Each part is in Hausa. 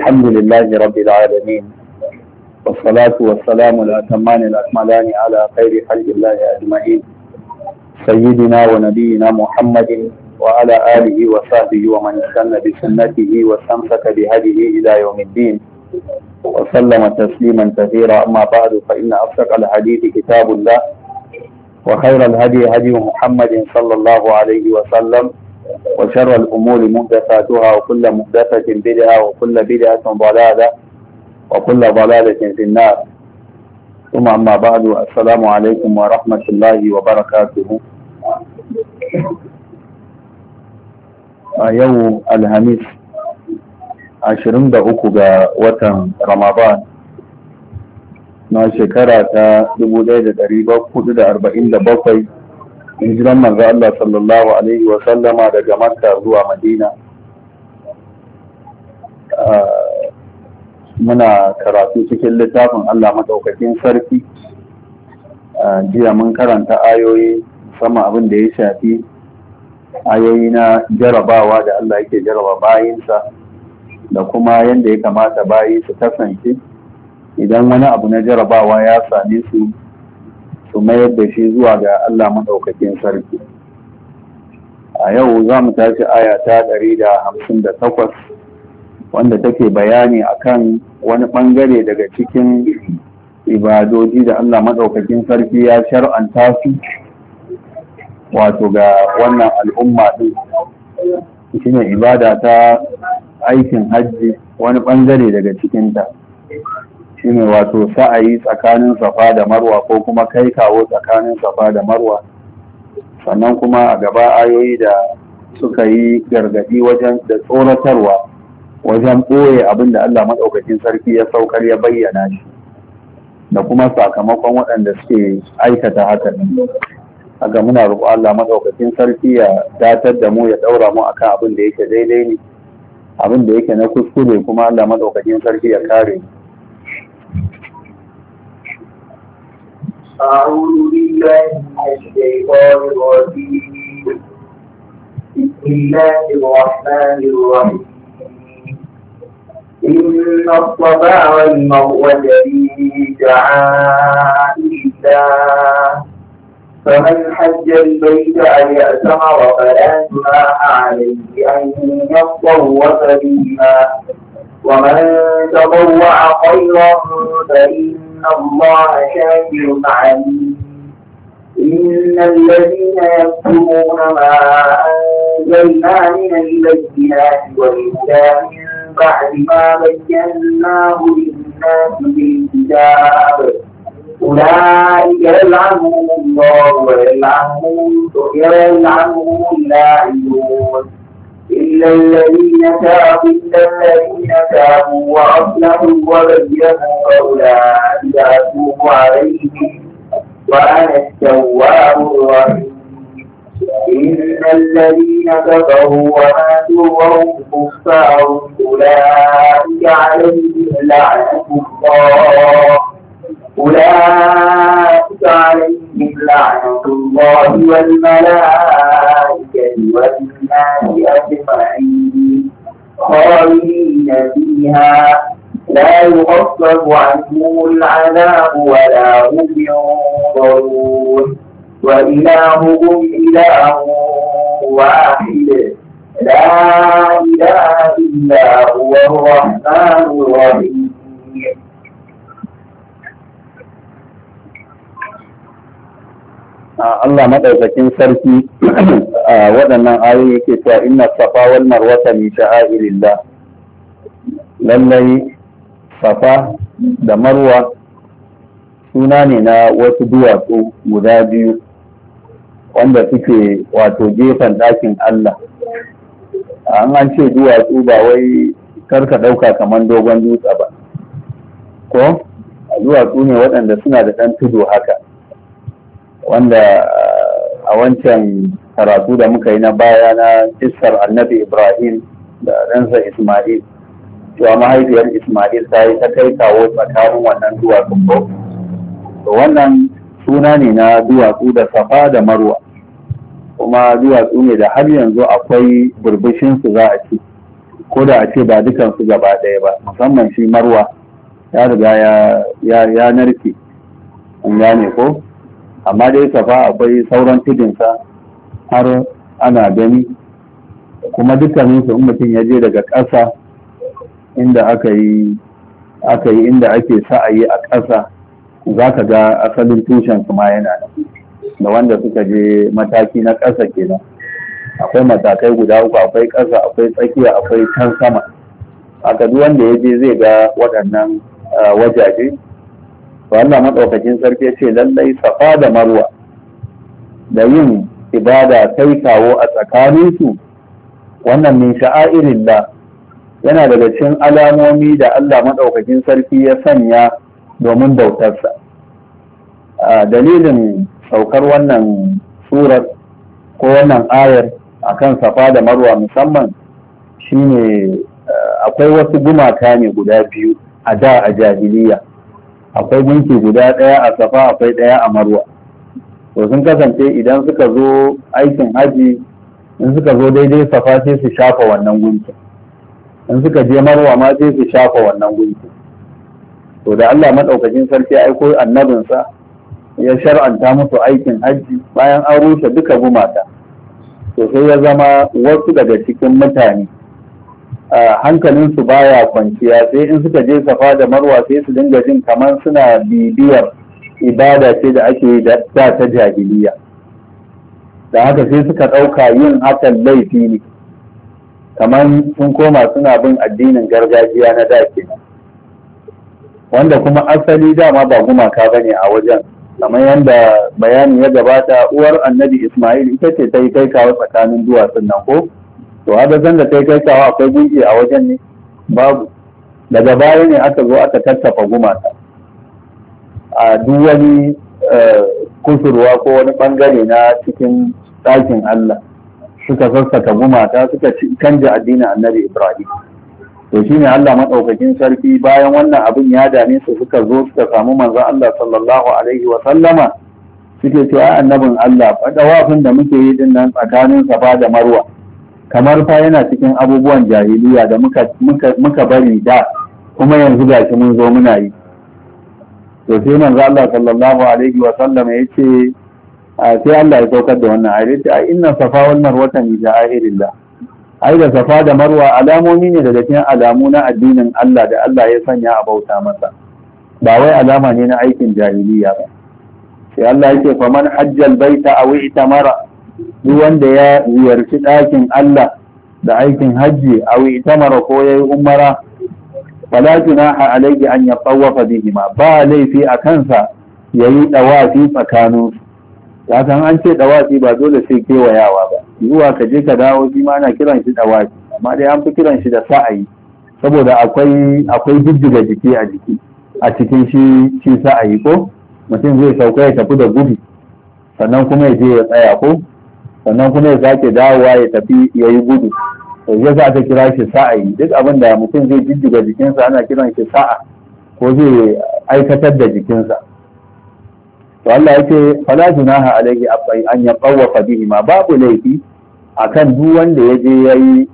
الحمد لله رب العالمين، والصلاة والسلام الأتمان الأكملان على خير خلق الله أجمعين، سيدنا ونبينا محمد وعلى آله وصحبه ومن استنى بسنته واستمسك بهديه إلى يوم الدين، وسلم تسليما كثيرا. أما بعد، فإن أصدق الحديث كتاب الله، وخير الهدي هدي محمد صلى الله عليه وسلم، وشر الأمور محدثاتها، وكل محدثة بدعة، وكل بدعة ضلالة، وكل ضلالة في النار. ثم أما بعد، السلام عليكم ورحمة الله وبركاته. يوم الخميس 23 ga watan Ramadan na shekara ta 1447 hijiran manzo Allah sallallahu alaihi wa sallama daga Makka zuwa Madina. Muna karatu cikin littafin Allah madaukakin sarki. Jiya mun karanta ayoyi musamman abin da ya shafi ayoyi na jarabawa da Allah yake jaraba bayinsa, da kuma yadda ya kamata bayi su kasance idan wani abu na jarabawa ya same su, su mayar da shi zuwa ga Allah maɗaukakin sarki. A yau za mu tashi aya ta 158 wanda take bayani akan wani ɓangare daga cikin ibadoji da Allah maɗaukakin sarki ya shar'anta su wato ga wannan al'umma ɗin, shine ibada ta aikin hajji. Wani ɓangare daga cikinta shine wato sa'ayi tsakanin safa da marwa, ko kuma kai kawo tsakanin safa da marwa. Sannan kuma a gaba ayoyi da suka yi gargadi wajen da tsoratarwa wajen ɓoye abin da Allah maɗaukakin sarki ya saukar ya bayyana shi, da kuma sakamakon waɗanda suke aikata haka. Haka muna roƙo Allah maɗaukakin sarki ya datar da mu, ya ɗaura mu akan abin da yake daidai ne, abin da yake na kuskure kuma Allah maɗaukakin sarki ya kare. أعوذ بالله من الشيطان الرجيم. بسم الله الرحمن الرحيم. إن الصفا والمروة من شعائر الله، فمن حج البيت أو اعتمر فلا جناح عليه أن يطوف بهما، ومن تطوع خيرا فإن الله شاكر عليم. إن الذين يكتمون ما أنزلنا من البينات والهدى من بعد ما بيناه للناس بالكتاب، أولئك يلعنهم الله ويلعنهم اللاعنون، إلا الذين تابوا وأصلحوا وبينوا فأولئك أتوب عليهم وأنا التواب الرحيم. إن الذين كفروا وماتوا وهم كفار أولئك عليهم لعنة الله والملائكة والناس أجمعين خالدين فيها لا يخفف عنهم العذاب ولا هم ينظرون، وإلهكم إله واحد لا إله إلا هو الرحمن الرحيم. Allah maɗaukakin sarki a waɗannan ayoyi yake cewa inna safa wal marwata min sha'airillah, lallai safa da marwa suna ne na wasu duwatsu guda biyu wanda suke wato gefen ɗakin Allah. An ce duwatsu ba wai karka ɗauka kamar dogon dutse ba, ko duwatsu ne waɗanda suna da ɗan tudu haka, wanda a wancan karatu da muka yi na baya na kissar annabi Ibrahim da ɗansa Ismail, cewa mahaifiyar Ismail ta yi ta kai kawo tsakanin wannan duwatsun ko. To wannan suna ne na duwatsu da safa da marwa, kuma duwatsu ne da har yanzu akwai burbushinsu za a ce, ko da a ce ba dukansu gaba ɗaya ba, musamman shi marwa ya riga ya narke, an gane ko. Amma dai safa akwai sauran tudinsa har ana gani, kuma dukkaninsu in mutum ya je daga ƙasa inda aka yi inda ake sa'ayi a ƙasa, za ka ga asalin tushen su ma yana nan, da wanda suka je mataki na ƙasa kenan. Akwai matakai guda uku, akwai ƙasa, akwai tsakiya, akwai can sama. Haka duk wanda ya je zai ga waɗannan wajaje. To Allah maɗaukakin sarki ya ce lallai safa da marwa da yin ibada kai kawo a tsakaninsu, wannan min sha'airillah, yana daga cikin alamomi da Allah maɗaukakin sarki ya sanya domin bautarsa. Dalilin saukar wannan surar ko wannan ayar akan safa da marwa musamman shine akwai wasu gumaka ne guda biyu a da a jahiliya. Akwai gunki guda ɗaya a safa, akwai ɗaya a marwa. To sun kasance idan suka zo aikin haji, in suka zo daidai safa sai su shafa wannan gunki, in suka je marwa ma sai su shafa wannan gunki. To da Allah maɗaukakin sarki ya aiko annabinsa ya shar'anta musu aikin hajji bayan an rushe duka gumaka, to sai ya zama wasu daga cikin mutane hankalinsu baya kwanciya, sai in suka je safa da marwa sai su dinga jin kamar suna bibiyar ibada ce da ake yi da ta jahiliya. Da haka sai suka ɗauka yin hakan laifi ne, kamar sun koma suna bin addinin gargajiya na da kenan, wanda kuma asali dama ba gumaka bane a wajen. Kamar yadda bayani ya gabata, uwar annabi Ismail ita ce ta yi kai kawo tsakanin duwatsun nan ko? To hada zan da ta yi kai kawo akwai gunki a wajen ne? Babu. Daga baya ne aka zo aka tattafa gumaka a duk wani kusurwa ko wani bangare na cikin ɗakin Allah, suka sassaka gumaka suka canja addinin annabi Ibrahim. To shine Allah maɗaukakin sarki bayan wannan abin ya dame su, suka zo suka samu manzon Allah sallallahu alaihi wa sallama, suke cewa annabin Allah, dawafin da muke yi din nan tsakanin Safa da Marwa kamar fa yana cikin abubuwan jahiliya da muka bari da, kuma yanzu gashi mun zo muna yi. To sai manzon Allah sallallahu alaihi wa sallama yace sai Allah ya saukar da wannan ayat, ai inna Safa wal Marwa min sha'irillah. Ai da safa da marwa alamomi ne daga cikin alamu na addinin Allah da Allah ya sanya a bauta masa, ba wai alama ne na aikin jahiliya ba. Sai Allah yake faman hajjal baita aw itamara, duk wanda ya ziyarci ɗakin Allah da aikin hajji aw itamara ko yayi umara, fala junaha alayhi an yatawafa bihima, ba laifi a kansa yayi dawafi tsakaninsu. Ya san an ce dawafi ba dole sai kewayawa ba, zuwa ka je ka dawo shi ma ana kiran shi dawafi, amma dai an fi kiran shi da sa'ayi, saboda akwai jijjiga jiki a cikin shi sa'ayi ko mutum zai sauka ya tafi da gudu, sannan kuma ya je ya tsaya ko, sannan kuma ya sake dawowa ya tafi ya yi gudu, to yasa aka kira shi sa'ayi. Duk abin da mutum zai jijjiga jikinsa ana kiran shi sa'a, ko zai aikatar da jikinsa. To Allah ya ce fala junaha alaihi an yatawafa bihi, ma babu laifi akan duk wanda ya je yayi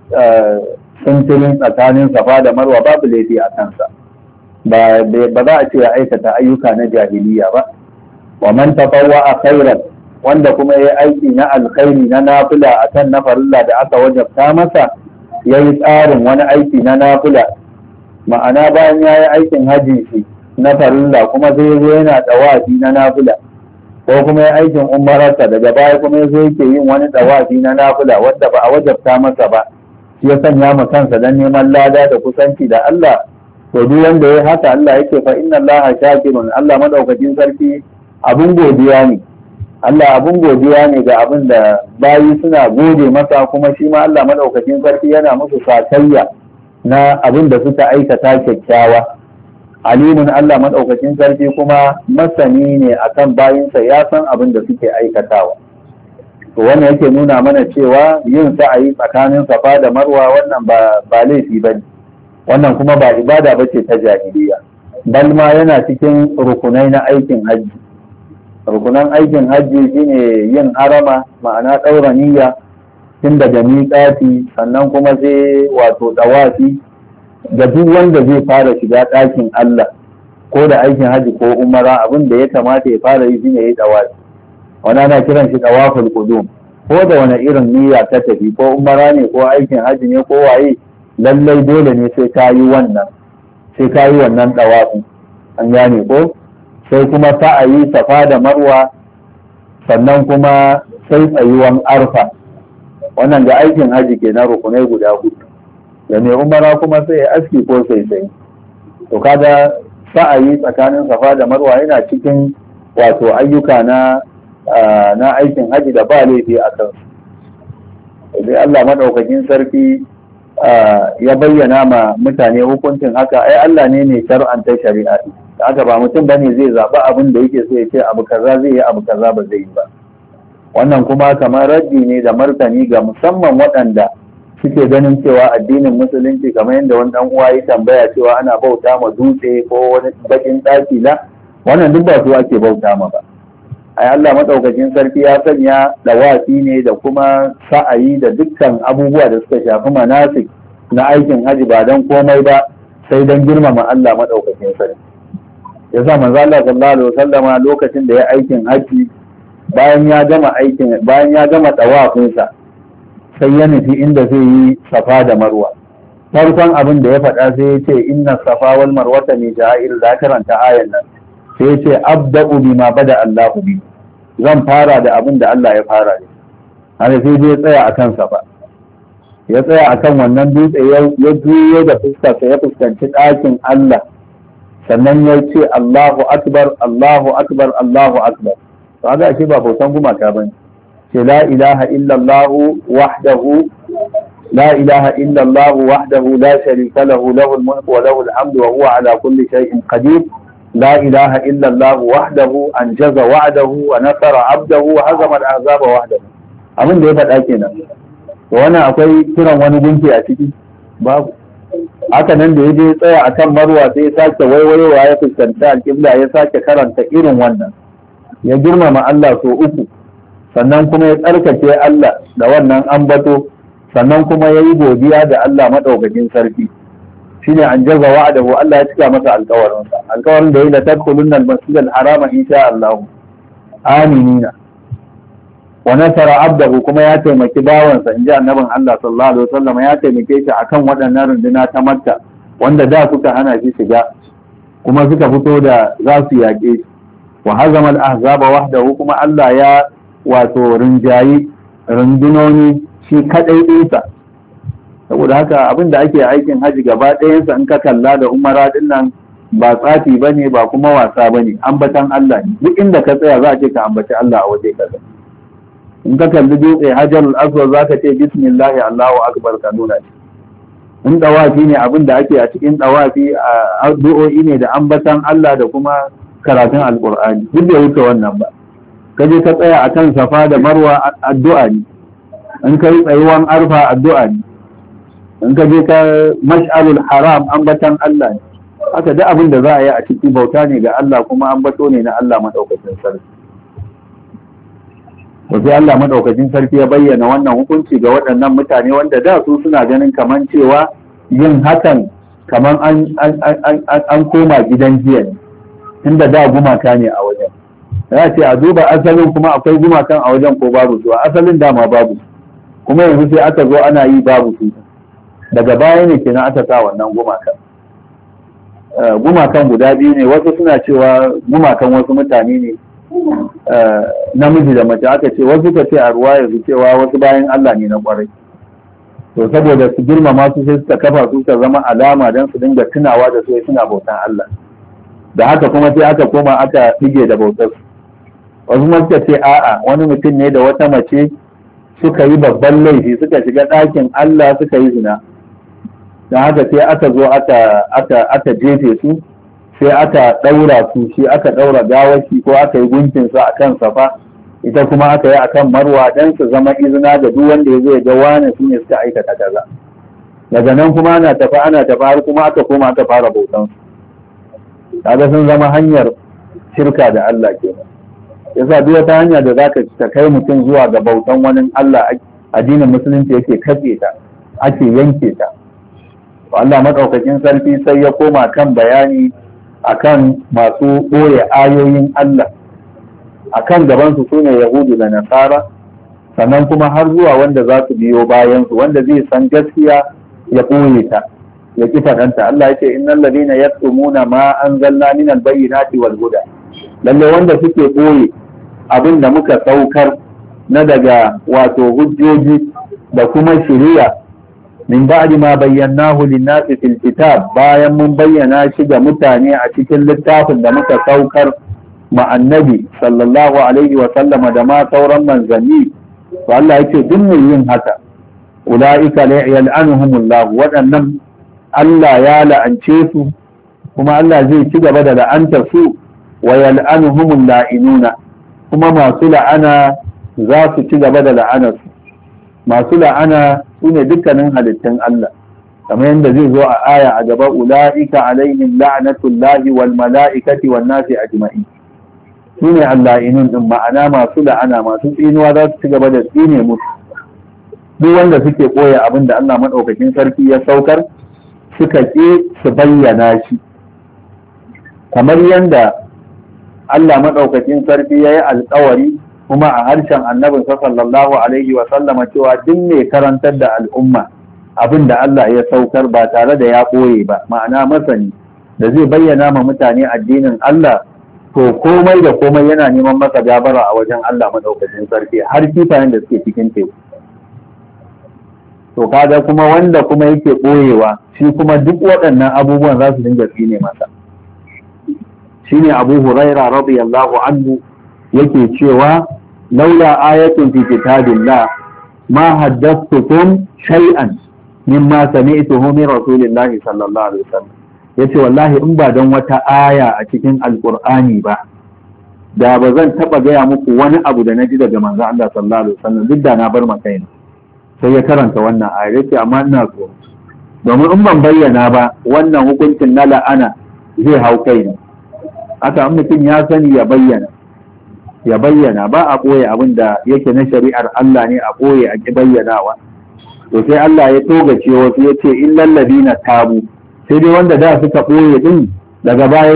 suntunin tsakanin Safa da Marwa, babu laifi a kansa. Ba za a ce ya aikata ayyuka na jahiliya ba. Wa man tatawwa khairan, wanda kuma yayi aiki na alkhairi na nafila akan na farilla da aka wajabta masa, yayi tsarin wani aiki na nafila, ma'ana bayan yayi aikin haji shi na farilla kuma zai zo yana dawafi na nafila, ko kuma ya aikin umararsa daga baya kuma ya zo yake yin wani dawafi na nafila wanda ba a wajabta masa ba, shi ya sanya ma kansa dan neman lada da kusanci da Allah. To duk wanda ya haka, Allah yake fa inna Allah shakirun, Allah madaukakin sarki abun godiya ne. Allah abun godiya ne ga abin da bayi suna gode masa, kuma shi ma Allah madaukakin sarki yana musu sakayya na abin da suka aikata kyakkyawa. Alimun, Allah maɗaukakin sarki kuma masani ne akan bayinsa, ya san abin da suke aikatawa. To wannan yake nuna mana cewa yin sa'ayi tsakanin Safa da Marwa wannan ba laifi ba ne, wannan kuma ba ibada ba ce ta jahiliya, bal ma yana cikin rukunai na aikin hajji. Rukunan aikin hajji shine yin harama, ma'ana ɗaura niyya, tun daga miƙati, sannan kuma sai wato ɗawafi da duk wanda zai fara shiga ɗakin Allah ko da aikin haji ko umara, abin da ya kamata ya fara yi shine yayi ɗawafi. Wani ana kiran shi ɗawaful qudum. Ko da wani irin niyya ta tafi, ko umara ne ko aikin haji ne ko waye, lallai dole ne sai ka yi wannan ɗawafin. An gane ko? Sai kuma sa'ayi safa da marwa, sannan kuma sai tsayuwan arfa. Wannan ga aikin haji ke na rukunai guda hudu. Da mai umara kuma sai ya aski ko sai. To kaga sa'ayi tsakanin safa da marwa yana cikin wato ayyuka na aikin haji da ba laifi a kansu. Sai Allah madaukakin sarki ya bayyana ma mutane hukuncin haka. Ai Allah ne mai shar'anta shari'a. Da haka ba mutum bane zai zaɓi abin da yake so ya ce abu kaza zai yi, abu kaza ba zai yi ba. Wannan kuma kamar raddi ne da martani ga musamman waɗanda suke ganin cewa addinin musulunci, kamar yadda wani ɗan uwa ya tambaya cewa ana bauta ma dutse ko wani bakin ɗaki la, wannan duk ba su ake bauta ma ba. Ai Allah madaukakin sarki ya sanya dawafi ne da kuma sa'ayi da dukkan abubuwa da suka shafi manasik na aikin haji ba don komai ba sai don girmama Allah madaukakin sarki. Yasa manzo Allah sallallahu alaihi wasallama lokacin da ya aikin haji, bayan ya gama tawafinsa sai ya nufi inda zai yi safa da marwa. Farkon abin da ya faɗa sai ya ce inna safa wal marwata min sha'air, da karanta ayan nan sai ya ce abda'u bima bada Allahu bi, zan fara da abin da Allah ya fara da haka. Sai ya tsaya akan safa, ya tsaya akan wannan dutse, ya juyo da fuskarsa ya fuskanci ɗakin Allah, sannan ya ce Allahu akbar Allahu akbar Allahu akbar. To haka shi ba bautan gumaka bane. Ce la ilaha illallah wahdahu la ilaha illallah wahdahu la sharika lahu lahul mulku wa lahul hamdu wa huwa ala kulli shay'in qadir. La ilaha illallah wahdahu anjaza wa'dahu wa nasara 'abdahu wa hazama al-ahzaba wahdahu. Abin da ya faɗa kenan. To wannan akwai kiran wani gunki a ciki? Babu. Haka nan da ya je tsaya akan marwa sai ya sake waiwayowa ya fuskanta alƙibla, ya sake karanta irin wannan. Ya girmama Allah so uku, sannan kuma ya tsarkake Allah da wannan ambato, sannan kuma ya yi godiya da Allah maɗaukakin sarki. Shine an jaza wa'adahu, Allah ya cika masa alƙawarinsa. Alƙawarin da ya yi la tadkhulunna al-masjid al-harama insha Allah aminina. Wa nasara abdahu, kuma ya taimaki bawansa, in ji annabin Allah sallallahu alaihi wasallam, ya taimake shi akan waɗannan runduna ta Makka wanda da suka hana shi shiga, kuma suka fito da za su yaƙe shi. Wa hazama al-ahzaba wahdahu, kuma Allah ya wato rinjayi rundunoni shi kadai ɗinsa. Saboda haka abin da ake aikin haji gaba ɗayansa in ka kalla da umara din nan ba tsafi bane, ba kuma wasa bane, ambatan Allah ne. Duk inda ka tsaya za a ce ka ambaci Allah a waje kaza. In ka kalli dutse hajarul aswad za ka ce bismillah Allahu akbar ka nuna shi. In dawafi ne, abin da ake a cikin dawafi addu'o'i ne da ambatan Allah da kuma karatun alkur'ani, duk da wuce wannan ba. Ka je ka tsaya akan safa da marwa addu'a ne, in ka yi tsayuwan arfa addu'a ne, in ka je ka mash'alul haram ambatan Allah ne. Haka duk abin da za a yi a ciki bauta ne ga Allah, kuma ambato ne na Allah madaukakin sarki. Wasu Allah madaukakin sarki ya bayyana wannan hukunci ga waɗannan mutane wanda da su suna ganin kaman cewa yin hakan kaman an koma gidan jiya ne, inda da gumaka ne a wajen. Ya ce a duba asalin, kuma akwai gumakan a wajen ko babu su? A asalin dama babu, kuma yanzu sai aka zo ana yi babu su. Daga baya ne kenan aka sa wannan gumakan. Gumakan guda biyu ne, wasu suna cewa gumakan wasu mutane ne, namiji da mace. Aka ce wasu ka ce a ruwa yanzu cewa wasu bayan Allah ne na kwarai. To saboda su girmama su sai suka kafa su ka zama alama don su dinga tunawa da su suna bautan Allah. Da haka kuma sai aka koma aka dige da bautar su. Wasu ma suka ce a'a, wani mutum ne da wata mace suka yi babban laifi, suka shiga ɗakin Allah suka yi zina. Da haka sai aka zo aka jefe su, sai aka ɗaura su, shi aka ɗaura gawaki ko aka yi gunkin su akan safa, ita kuma aka yi akan marwa, dan su zama izina ga duk wanda ya zo ya ga wane su ne suka aikata kaza. Daga nan kuma ana tafi har kuma aka koma aka fara bautan su. Kaga sun zama hanyar shirka da Allah kenan. Yasa duk wata hanya da zaka ta kai mutum zuwa ga bautan wani Allah addinin musulunci yake katse ta, ake yanke ta. Allah madaukakin sarki sai ya koma kan bayani akan masu ɓoye ayoyin Allah akan gabansu su ne Yahudu da Nasara, sannan kuma har zuwa wanda za su biyo bayansu, wanda zai san gaskiya ya ɓoye ta ya ki faɗanta. Allah ya ce innal ladina yaktumuna ma anzalna minal bayyinati wal huda, lalle wanda suke ɓoye abin da muka saukar na daga wato hujjoji da kuma shari'a min ba'di ma bayyanahu lin-nasi fil kitab, bayan mun bayyana shi ga mutane a cikin littafin da muka saukar ma annabi sallallahu alaihi wa sallama da ma sauran manzanni. To Allah yake duk mai yin haka ulaika la yal'anuhumullah, waɗannan Allah ya la'ance su kuma Allah zai ci gaba da la'anta su, wa yal'anuhumul la'inuna, kuma masu la'ana za su ci gaba da la'anar su. Masu la'ana su ne dukkanin halittun Allah, kamar yadda zai zo a aya a gaba ula'ika alaihim la'natullahi wal mala'ikati wan nasi ajma'in. Su ne alla'inun din, ma'ana masu la'ana, masu tsinuwa za su ci gaba da tsine musu. Duk wanda suke koya abin da Allah madaukakin sarki ya saukar suka ƙi su bayyana shi, kamar yadda Allah madaukakin sarki ya yi alƙawari kuma a harshen annabin sallallahu alaihi wa sallama cewa duk mai karantar da al'umma abin da Allah ya saukar ba tare da ya ɓoye ba, ma'ana masani da zai bayyana ma mutane addinin Allah, to komai da komai yana neman masa gabara a wajen Allah madaukakin sarki, har kifayen da suke cikin teku. To kaga kuma wanda kuma yake ɓoyewa shi kuma duk waɗannan abubuwan za su dinga tsine masa. Shine Abu Huraira radiyallahu anhu yake cewa laula ayatun fi kitabillah ma haddathtukum shay'an mimma sami'tuhu min rasulillahi sallallahu alaihi wasallam. Yace wallahi in ba don wata aya a cikin alqur'ani ba da ba zan taba gaya muku wani abu da naji daga manzo Allah sallallahu alaihi wasallam, duk da na bar makaina. Sai ya karanta wannan aya yace amma ina so, domin in ban bayyana ba wannan hukuncin na la'ana zai hau kaina. Haka in mutum ya sani ya bayyana ba a ɓoye abin da yake na shari'ar Allah ne a ɓoye a ƙi bayyanawa. To sai Allah ya togace wasu ya ce illal ladina tabu, sai dai wanda da suka ɓoye din daga baya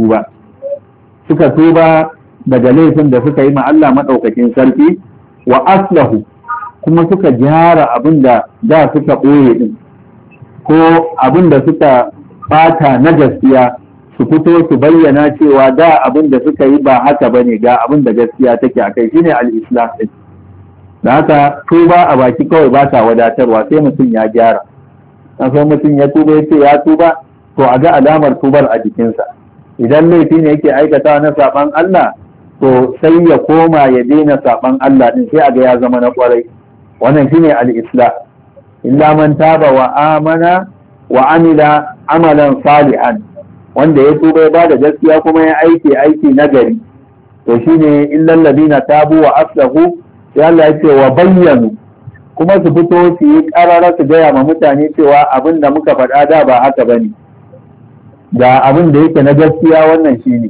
suka tuba daga laifin da suka yi ma Allah madaukakin sarki, wa aslahu kuma suka gyara abin da suka ɓoye din, ko abin da suka ɓata na gaskiya su fito su bayyana cewa da abin da suka yi ba haka ba ne, ga abin da gaskiya take a kai, shine al-islam din. Da haka tuba a baki kawai ba ta wadatarwa, sai mutum ya gyara. Na so mutum ya tuba yace ya tuba, to a ga alamar tubar a jikinsa. Idan laifi ne yake aikata na saban Allah, to sai ya koma ya daina saban Allah din, sai a ga ya zama na kwarai. Wannan shine al-islam. Illa man taba wa amana wa amila amalan salihan, wanda ya tuba ya bada gaskiya kuma ya aiki nagari, to shine illal ladina tabu wa aslahu, sai Allah ya ce wa bayyanu, kuma su fito su yi karara su gaya ma mutane cewa abin da muka faɗa da ba haka bane, da abin da yake na gaskiya wannan shine.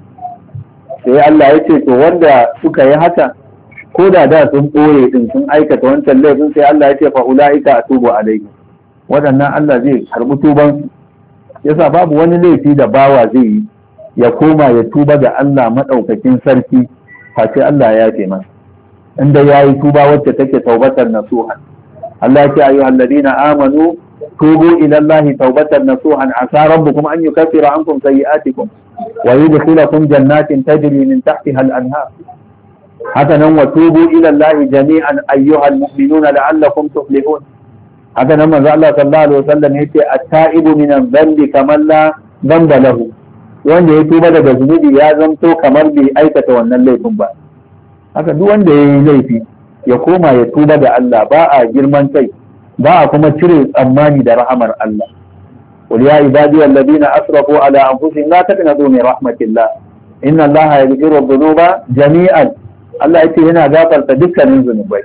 Sai Allah ya ce to wanda suka yi haka ko da sun ɓoye din sun aikata wancan laifin, sai Allah ya ce fa ulaika atubu alaihim, waɗannan Allah zai karɓi tubansu. Yasa babu wani laifi da bawa zai yi ya koma ya tuba ga Allah maɗaukakin sarki face Allah ya yafe masa, inda ya yi tuba wacce take taubatar nasuhan. Allah ya ce ayyuhal ladina amanu tubu ila Allah taubatar nasuhan asa rabbukum an yukaffira ankum sayyi'atikum wa yudkhilakum jannatin tajri min tahtiha al-anhar. Haka nan wa tubu ila Allah jami'an ayyuhal mu'minuna la'allakum tuflihun. Haka nan manzo Allah sallallahu alaihi wasallam yace at-ta'ibu min adh-dhanbi kaman la dhanba lahu, wanda ya tuba daga zunubi ya zamto kamar bai aikata wannan laifin ba. Haka duk wanda ya yi laifi ya koma ya tuba ga Allah, ba a girman kai, ba a kuma cire tsammani da rahamar Allah. Qul ya ibadi alladhina asrafu ala anfusihim la taqnatu min rahmatillah inna Allaha yaghfiru dhunuba jami'an. Allah yace yana gafarta dukkanin zunubai.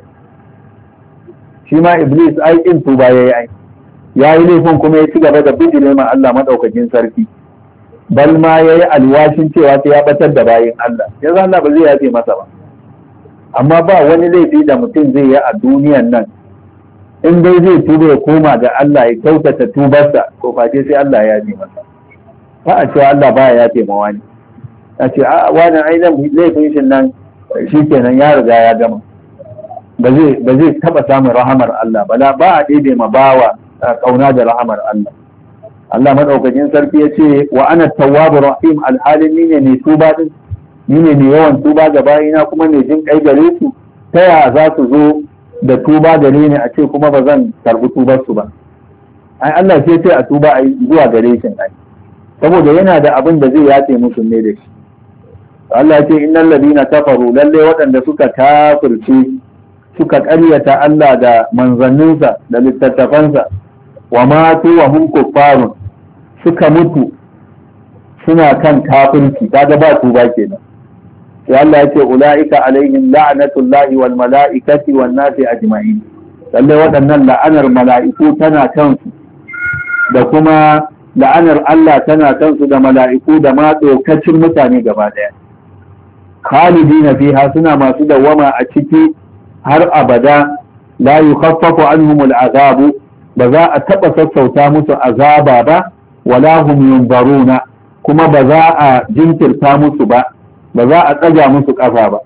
Shi ma Iblis aikin tuba ya yi laifin kuma ya ci gaba da bijire ma Allah madaukakin sarki, bal ma ya yi alwashin cewa sai ya batar da bayin Allah, yanzu Allah ba zai yafe masa ba. amma ba wani laifi da mutum zai yi a duniyan nan in dai zai tuba ya koma ga Allah ya kyautata tubarsa ko face sai Allah ya yafe masa. Ba a cewa Allah baya yafe ma wani, a ce a wani ainihin laifin shi nan shi kenan ya riga ya gama, ba zai taba samun rahamar Allah ba a ɗebe ma bawa kauna da rahamar Allah. Allah madaukakin sarki ya ce wa ana tawwabu rahim, alhalin ni ne mai tuba din, ni ne mai yawan tuba ga bayina kuma mai jin kai gare su. Ta yaya za su zo da tuba gare ni a ce kuma ba zan karbi tubar su ba? Ai Allah ce a tuba ai zuwa gare shi ai, saboda yana da abin da zai yace musu ne da shi. Allah ya ce innal ladina kafaru, lalle waɗanda suka kafirce suka ƙaryata Allah da manzanninsa da littattafansa, wa matu wa hum kuffarun, suka mutu suna kan kafirci, kaga ba tuba kenan. sai Allah ya ce ula'ika alaihim la'natullahi wal mala'ikati wan nasi ajma'in, lalle waɗannan la'anar mala'iku tana kansu da kuma la'anar Allah tana kansu da mala'iku da ma tsokacin mutane gaba ɗaya. Khalidina fiha, suna masu dawwama a ciki har abada, la yukhaffafu anhumul azabu, ba za a taɓa sassauta musu azaba ba, wala hum yunzaruna, kuma ba za a jinkirta musu ba za a tsaga musu ƙafa ba.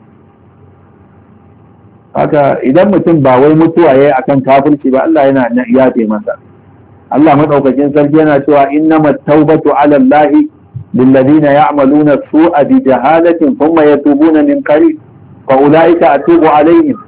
Haka idan mutum ba wai mutuwa yayi akan kafirci ba, Allah yana yafe masa. Allah madaukakin sarki yana cewa innamat tawbatu ala Allah lilladhina ya'maluna su'a bi jahalatin thumma yatubuna min qarib fa ulaika atubu alaihim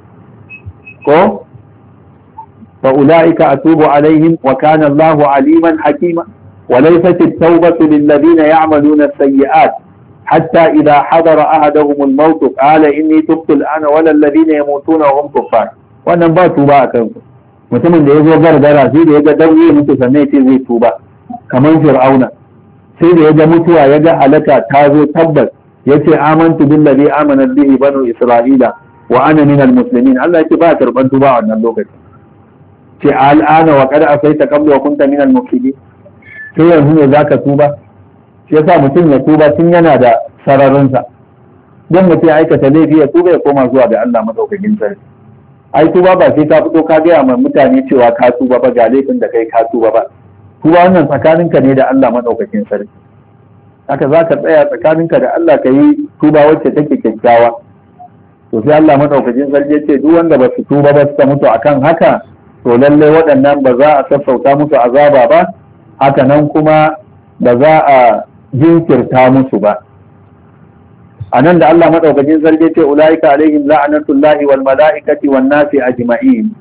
wa kana Allahu aliman hakima. وليست التوبة للذين يعملون السيئات حتى إذا حضر أحدهم الموت قال إني تبت الآن ولا الذين يموتون وهم كفار. wannan ba tuba a kansu. Mutumin da ya zo gargara sai da ya ga dauye mutu sannan ce zai tuba, kamar Fir'auna sai da ya ga mutuwa ya ga halaka ta zo tabbas ya ce amantu billazi amana bihi banu Isra'ila wa ana minal muslimin. Allah ya ce ba karban tuba a wannan lokaci. Ce al'ana wa qad asaita qabla wa kunta minal mufsidin, sai yanzu ne za ka tuba. Shi yasa mutum ya tuba tun yana da sararinsa, don mutum ya aikata laifi ya tuba ya koma zuwa ga Allah madaukakin sarki. Ai tuba ba sai ka fito ka gaya ma mutane cewa ka tuba ba, ga laifin da kai ka tuba ba. Tuba wannan tsakaninka ne da Allah madaukakin sarki. Haka za ka tsaya tsakaninka da Allah ka yi tuba wacce take kyakkyawa. To sai Allah madaukakin sarki ya ce duk wanda ba su tuba ba suka mutu akan haka, to lallai waɗannan ba za a sassauta musu azaba ba, haka nan kuma ba za a jinkirta musu ba. A nan da Allah maɗaukakin sarki ce ula'ika alaihim la'anatullahi wal mala'ikati wan nasi ajma'in.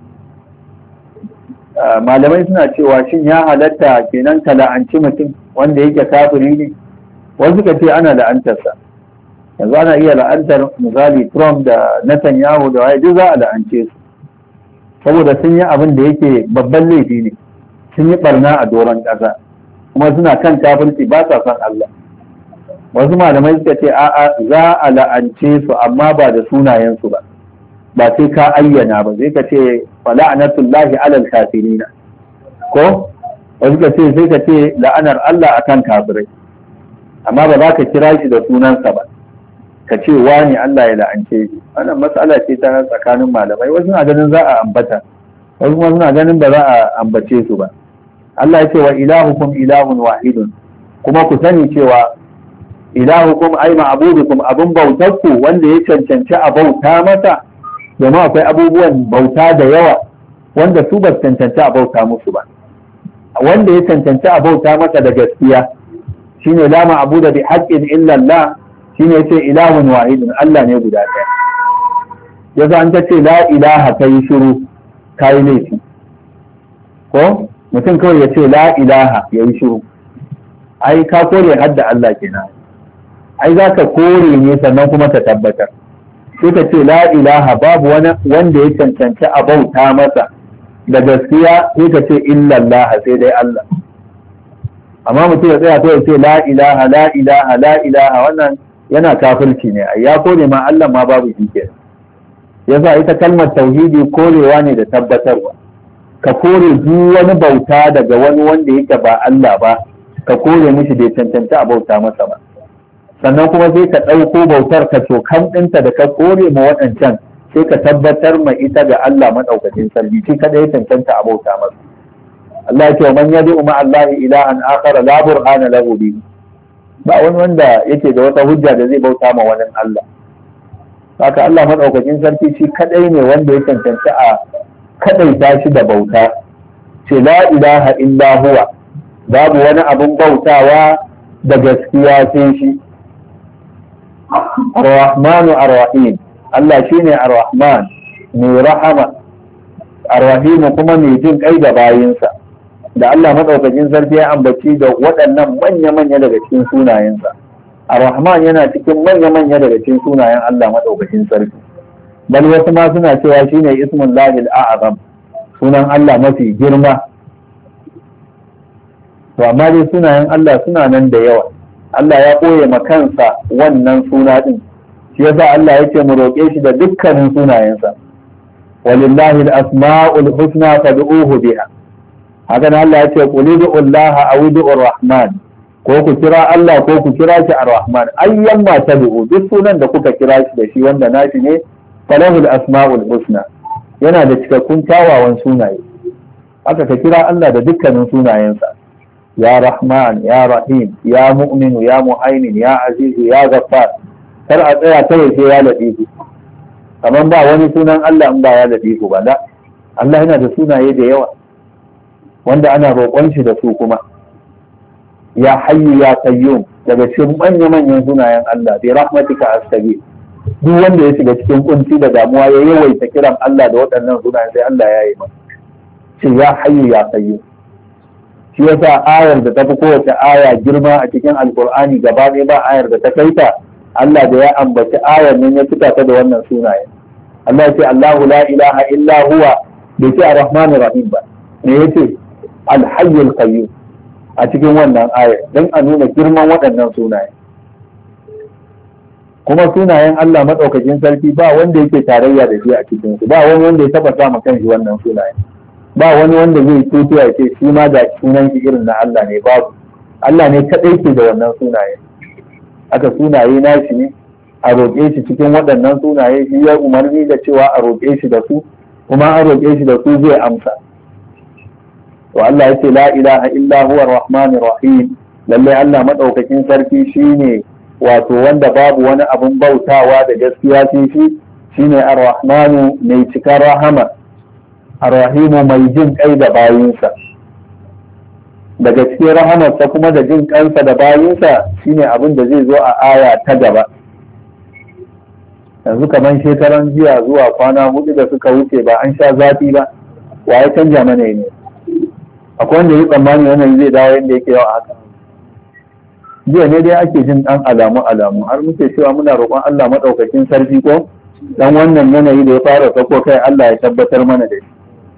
Malamai suna cewa shin ya halatta kenan ka la'anci mutum wanda yake kafiri ne? Wasu ka ce ana la'antarsa. Yanzu ana iya la'antar misali Trump da Netanyahu da waye duk za a la'ance su, saboda sun yi abin da yake babban laifi ne. Sun yi barna a doron ƙasa kuma suna kan kafirci ba sa son Allah. Wasu malamai suka ce a'a za a la'ance su amma ba da sunayensu ba sai ka ayyana ba, zai ka ce fa la'natullahi alal kafirina ko wasu ka ce sai ka ce la'anar Allah akan kafirai, amma ba za ka kira shi da sunansa ba ka ce wani Allah ya la'ance shi. Wannan matsala ce ta tsakanin malamai, wasu na ganin za a ambata, wasu kuma suna ganin ba za a ambace su ba. Allah ya ce wa ilahukum ilahun wahidun, kuma ku sani cewa ilahukum ay ma'budukum, abun bautarku wanda ya cancanci a bauta masa, domin akwai abubuwan bauta da yawa wanda su ba cancanci a bauta musu ba. Wanda ya cancanci a bauta masa da gaskiya shine la ma'budu bi haqqin illa Allah, shine yace ilahun wahidun, Allah ne guda ɗaya. Yasa an ta ce la ilaha kai shiru kai laifi, ko mutum kawai ya ce la ilaha ya yi shiru, ai ka kore hadda Allah kenan. Ai za ka kore ne sannan kuma ka tabbatar. Sai ka ce la ilaha, babu wani wanda ya cancanci a bauta masa da gaskiya, sai ka ce illallah, sai dai Allah. Amma mutum ya tsaya to ya ce la ilaha la ilaha la ilaha, wannan yana kafirci ne, ai ya kore ma Allah ma babu shi kenan. Yasa ita kalmar tauhidi korewa ne da tabbatarwa. Ka kore duk wani bauta daga wani wanda yake ba Allah ba, ka kore mishi bai cancanci a bauta masa ba. Sannan kuma sai ka ɗauko bautar ka cokan ɗinta da ka kore ma waɗancan, sai ka tabbatar ma ita ga Allah madaukakin sarki shi kada ya tantance abauta masa. Allah ya ce man yad'u ma Allah ilahan akhar la burhana lahu bi, ba wani wanda yake da wata hujja da zai bauta ma wani Allah. Haka Allah madaukakin sarki shi kadai ne wanda ya tantance a kadaita shi da bauta, ce la ilaha illa huwa, babu wani abun bautawa da gaskiya sai shi. Ar-Rahmanu Ar-Rahim, Allah shine Ar-Rahman mai rahama, Ar-Rahim kuma mai jin kai da bayinsa. Da Allah madaukakin sarki ya ambaci da waɗannan manya-manya daga cikin sunayensa. Ar-Rahman yana cikin manya-manya daga cikin sunayen Allah madaukakin sarki. Bal wasu ma suna cewa shine ismun lahil a'zam, sunan Allah mafi girma. To amma dai sunayen Allah suna nan da yawa. Allah ya ɓoye ma kansa wannan suna ɗin, shi yasa Allah ya ce mu roƙe shi da dukkanin sunayensa. Walillahi al-asma'ul husna fad'uhu biha. Haka nan Allah ya ce qul ud'u Allah aw ud'u ar-Rahman, ko ku kira Allah ko ku kira shi ar-Rahman, ayyan ma tad'u, duk sunan da kuka kira shi da shi wanda nashi ne, falahul asma'ul husna, yana da cikakkun kyawawan sunaye. Haka ka kira Allah da dukkanin sunayensa. Ya Rahman, Ya Rahim, Ya Mu'minu, Ya Muhaimin, Ya Azizu, Ya Ghaffar. Kar a tsaya kawai sai Ya Latifu. Kamar ba wani sunan Allah in ba Ya Latifu ba da. Allah yana da sunaye da yawa wanda ana roƙon shi da su kuma. Ya Hayyu Ya Qayyum, daga cikin manya-manyan sunayen Allah, bi rahmatika astaghfir. Duk wanda ya shiga cikin kunci da damuwa ya yawaita kiran Allah da waɗannan sunayen sai Allah ya yi masa. Ce Ya Hayyu Ya Qayyum. Shi yasa ayar da ta fi kowace aya girma a cikin alkur'ani gaba ɗaya ba ayar da ta kai ta, Allah da ya ambaci ayar nan ya cika ta da wannan sunaye. Allah ya ce Allahu la ilaha illa huwa, bai ce ar-rahmanir rahim ba, me yace al-hayyul qayyum a cikin wannan ayar dan a nuna girman waɗannan sunaye. Kuma sunayen Allah madaukakin sarki ba wanda yake tarayya da shi a cikin su, ba wani wanda ya taba sa kanshi wannan sunaye. Ba wani wanda zai tutu ya ce shi ma da sunan shi irin na Allah ne, babu. Allah ne kaɗai ke da wannan sunaye. Aka sunaye na shi ne, a roƙe shi cikin waɗannan sunaye, shi ya umarni da cewa a roƙe shi da su, kuma a roƙe shi da su zai amsa. To Allah ya ce la ilaha illa huwa ar-rahmanir rahim, lalle Allah madaukakin sarki shine wato wanda babu wani abun bautawa da gaskiya sai shi, shine ar-rahmanu mai cikar rahama. Ar-Rahimu mai jin kai da bayinsa. Daga cikin rahamarsa kuma da jin kansa da bayinsa shine abin da zai zo a aya ta gaba. Yanzu kamar shekaran jiya zuwa kwana 4 da suka wuce ba an sha zafi ba, wa ya canja mana ne? Akwai wanda ya tsammani yanayi zai dawo yadda yake yawa haka. Jiya ne dai ake jin ɗan alamu har muke cewa muna roƙon Allah maɗaukakin sarki ko dan wannan yanayi da ya fara sako kai Allah ya tabbatar mana da shi.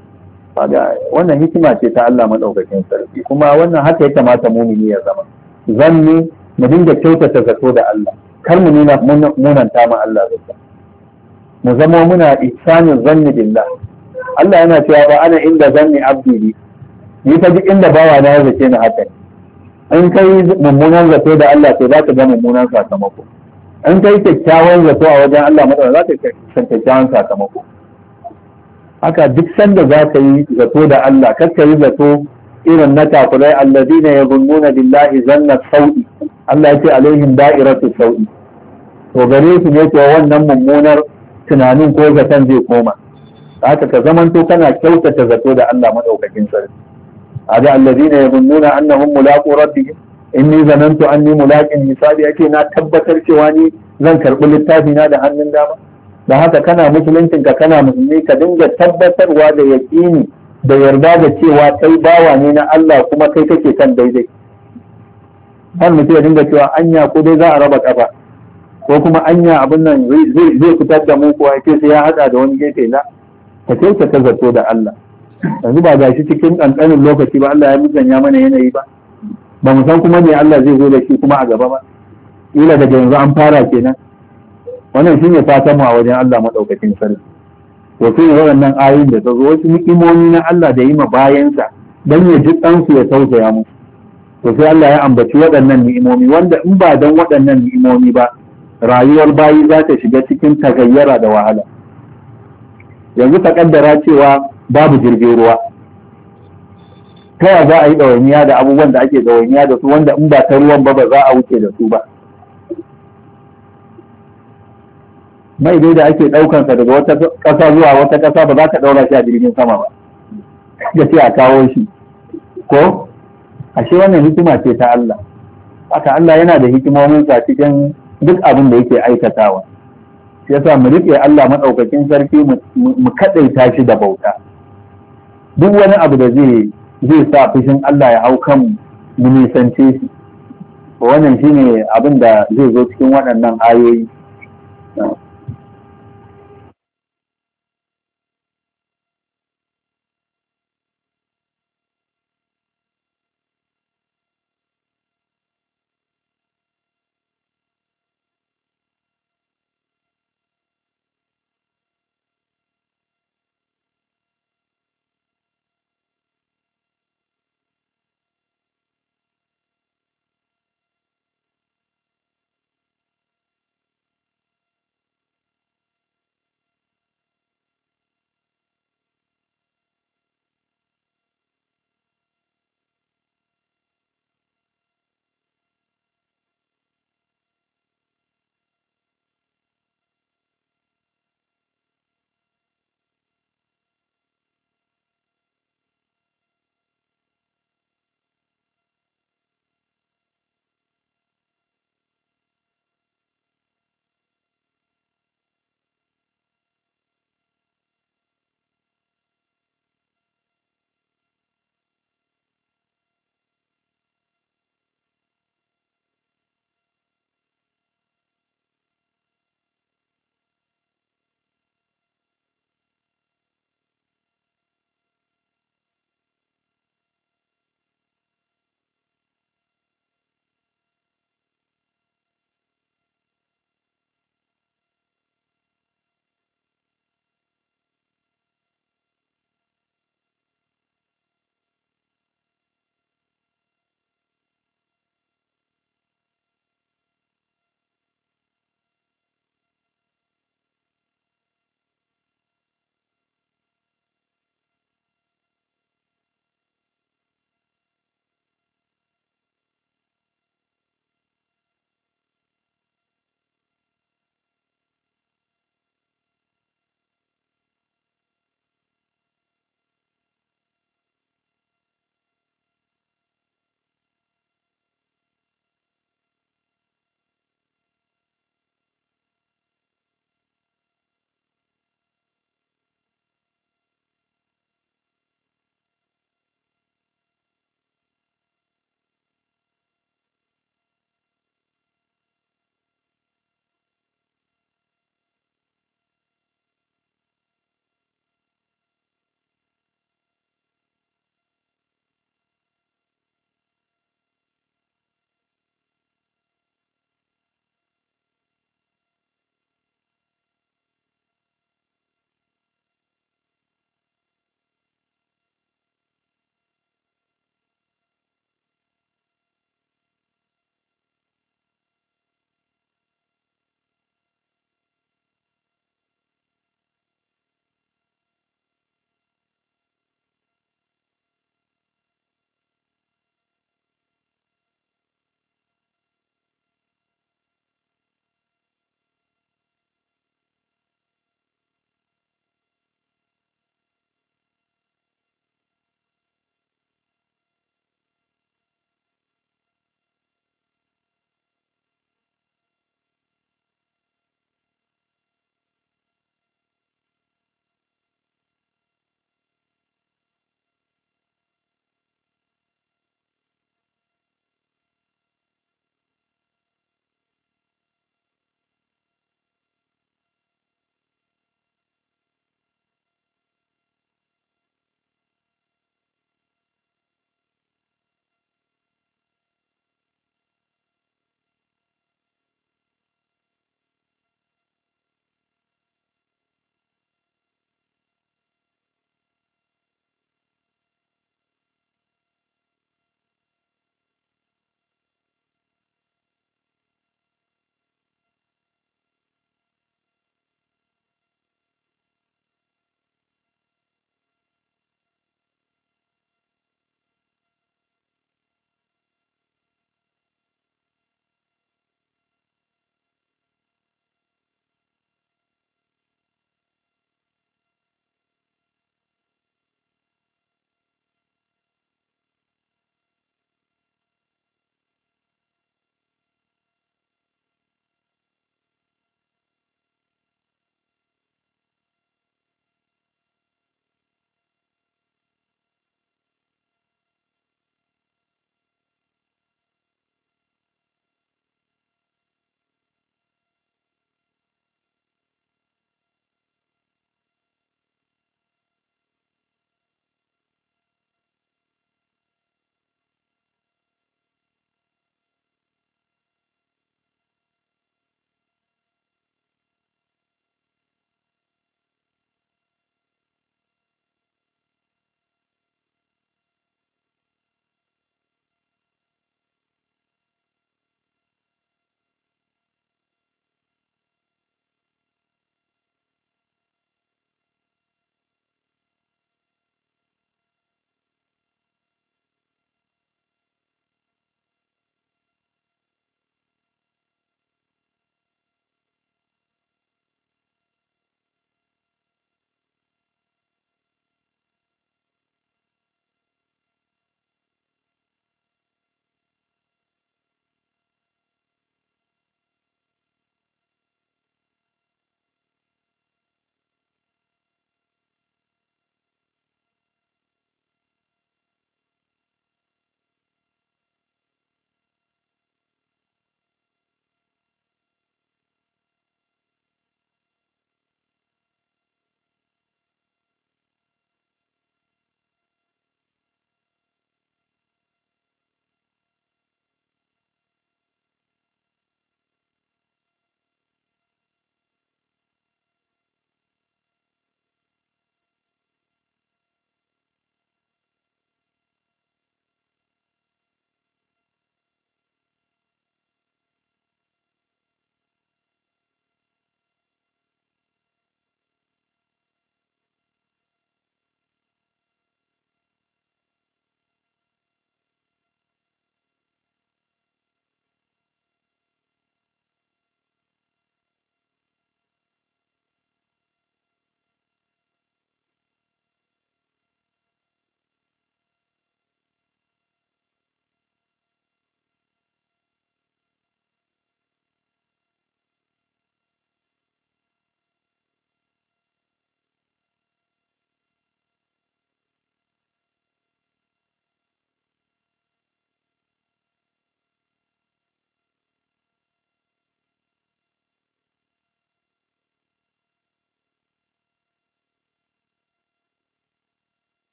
Wannan hikima ce ta Allah madaukakin sarki, kuma wannan haka ya kamata mumini ya zama. Zanni mu dinga kyautata zato da Allah, kar mu nuna munanta ma Allah zato. Mu zama muna ihsanin zanni billah. Allah yana cewa ba ana inda zanni abdi bi, ni fa duk inda bawa na ya zace ni haka. In kai mummunan zato da Allah sai za ka ga mummunan sakamako. In kai kyakkyawan zato a wajen Allah madaukakin za ka san kyakkyawan sakamako. Haka duk sanda za ka yi zato da Allah, kar ka yi zato irin na kafirai alladina yazunnuna billahi zanna sau'i. Allah ya ce alaihim da'iratu sau'i. To gare su ne to wannan mummunar tunanin ko zaton zai koma. Haka ka zamanto kana kyautata zato da Allah madaukakin sarki. Ada alladina yazunnuna annahum mulaqu rabbihim, inni zanantu anni mulaqin hisabi, ake na tabbatar cewa ni zan karbi littafi na da hannun dama. Da haka kana musuluncinka kana musulmi ka dinga tabbatarwa da yaƙini da yarda da cewa kai bawa ne na Allah kuma kai kake kan daidai. Har mutum ya dinga cewa anya ko dai za a raba kafa, ko kuma anya abin nan zai fitar da mu kuwa sai ya hada da wani gefe na, ka kyautata zato da Allah. Yanzu ba ga shi cikin ƙanƙanin lokaci ba Allah ya musanya mana yanayi ba, ba mu san kuma me Allah zai zo da shi kuma a gaba ba. Ila daga yanzu an fara kenan. Wannan shi ne fatan mu a wajen Allah maɗaukakin sarki. To sai waɗannan ayoyin da ta zo wasu ni'imomi na Allah da yi ma bayansa don ya ji ɗansu ya tausaya musu. To sai Allah ya ambaci waɗannan ni'imomi wanda in ba don waɗannan ni'imomi ba rayuwar bayi za ta shiga cikin tagayyara da wahala. yanzu ka kaddara cewa babu jirgin ruwa, ta ya za a yi ɗawainiya da abubuwan da ake ɗawainiya da su wanda in ba ta ruwan ba za a wuce da su ba. Mai dai da ake ɗaukansa daga wata ƙasa zuwa wata ƙasa ba za ka ɗaura shi a jirgin sama ba, ya ce a kawo shi ko ashe wannan hikima ce ta Allah. Haka Allah yana da hikimominsa cikin duk abin da yake aikatawa. Shi yasa mu riƙe Allah maɗaukakin sarki mu kaɗaita shi da bauta. Duk wani abu da zai sa fushin Allah ya hau kan mu nisance shi. Wannan shine abin da zai zo cikin waɗannan ayoyi.